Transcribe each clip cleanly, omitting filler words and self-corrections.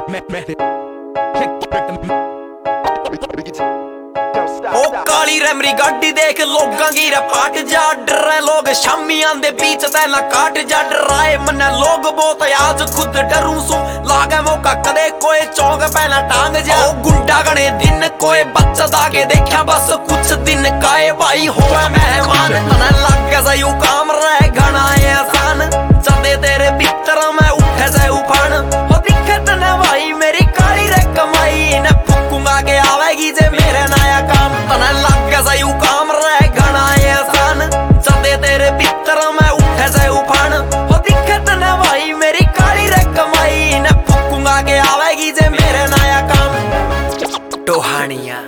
ओ काली रे मेरी गाड़ी देख लोगां की रे पाट जा डरे लोग शामी आंदे बीच तैना काट जा डराए मन्ने लोग बहुत आज खुद डरूं सू लागे मौका कदे कोई चौक पहला टांग जा ओ गुंडा गणे दिन कोई बच्चा दागे देखा बस कुछ दिन काए भाई होवे मेहमान तने लागे सही काम रहे घना आसान चंदे तेरे भीतर में उठे से उफान हो दिखे तने भाई मेरी काली रे कमाई ने फूकूंगा के आवेगी जे मेरे नया काम तने लागे सही काम रहे घना आसान चंदे तेरे भीतर में उठे से उफान हो दिखे तने भाई मेरी काली रे कमाई ने फूकूंगा के आवेगी जे मेरे नया काम टोहानिया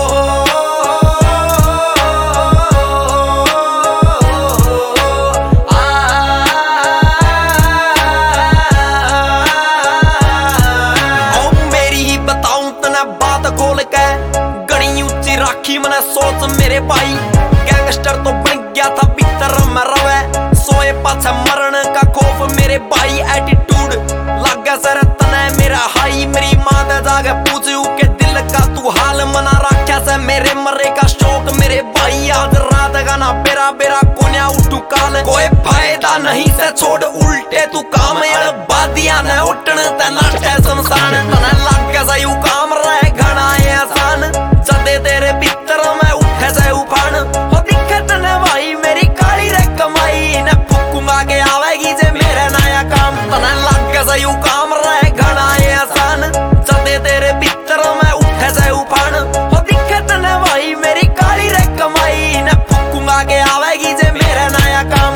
राखी मने सोच मेरे भाई गैंगस्टर तो बन गया था भीतर में रवे सोए पाछे मरण का खौफ मेरे भाई एटीट्यूड लगे सर तने मेरा हाई मेरी मां दे जाके पूछू के दिल का तू हाल मना रखा से मेरे मरे का शौक मेरे भाई आज रात गाना बेरा बेरा कोन्या उठू काल कोई फायदा नहीं से छोड़ उल्टे तू काम यार बादियां ने उठन ते नाटे संसान तने लगे सही काम रहे घना आसान चंदे तेरे भीतर में उठे से उफान हो दिखे तने भाई मेरी काली रे कमाई ने फूकूंगा के आवेगी जे मेरे नया काम तने लागे सही काम रहे घना आसान चंदे तेरे भीतर में उठे से उफान हो दिखे तने भाई मेरी काली रे कमाई ने फूकूंगा के आवेगी जे मेरे नया काम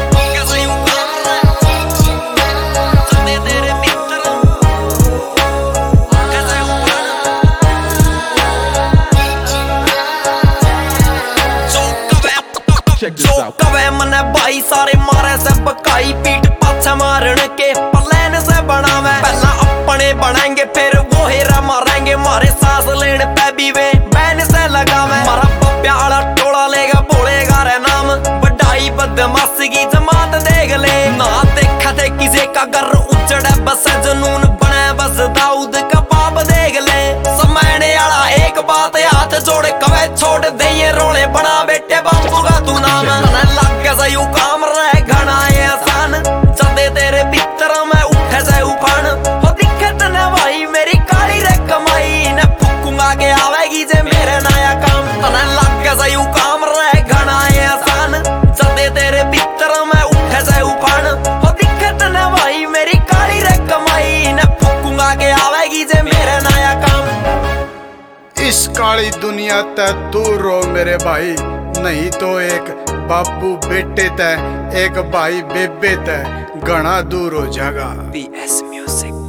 जो कवे मने भाई सारे मारे से बकाई पीठ पाछे मारन के प्लान से बनावे पहला अपने बनाएंगे फिर वो हेरा मारेंगे मारे सांस लेने पे भी वे बैन से लगावे मारा पप्या वाला टोला लेगा बोलेगा रे नाम बढ़ाई बदमाशी की जमात देख ले ना देखा थे किसी का घर उजड़े बस जुनून बने बस दाऊद का बाप देख ले समझने वाला एक बात हाथ जोड़ कवे छोड़ दे ये रोले बना बेटे बापू का तू नाम लागे सही काम रहे घना आसान चंदे तेरे भीतर में उठे से उफान हो दिखे तने भाई मेरी काली रे कमाई ने फूकूंगा के आवेगी जे मेरे नया काम तने लागे सही काम रहे घना आसान चंदे तेरे भीतर में उठे से उफान हो दिखे तने भाई मेरी काली रे कमाई ने फूकूंगा के आवेगी जे मेरे नया काम इस काली दुनिया ते दूर रहो मेरे भाई नहीं तो एक बापू बेटे ते एक भाई बेबे ते घना दूर हो जाएगा। PS Music।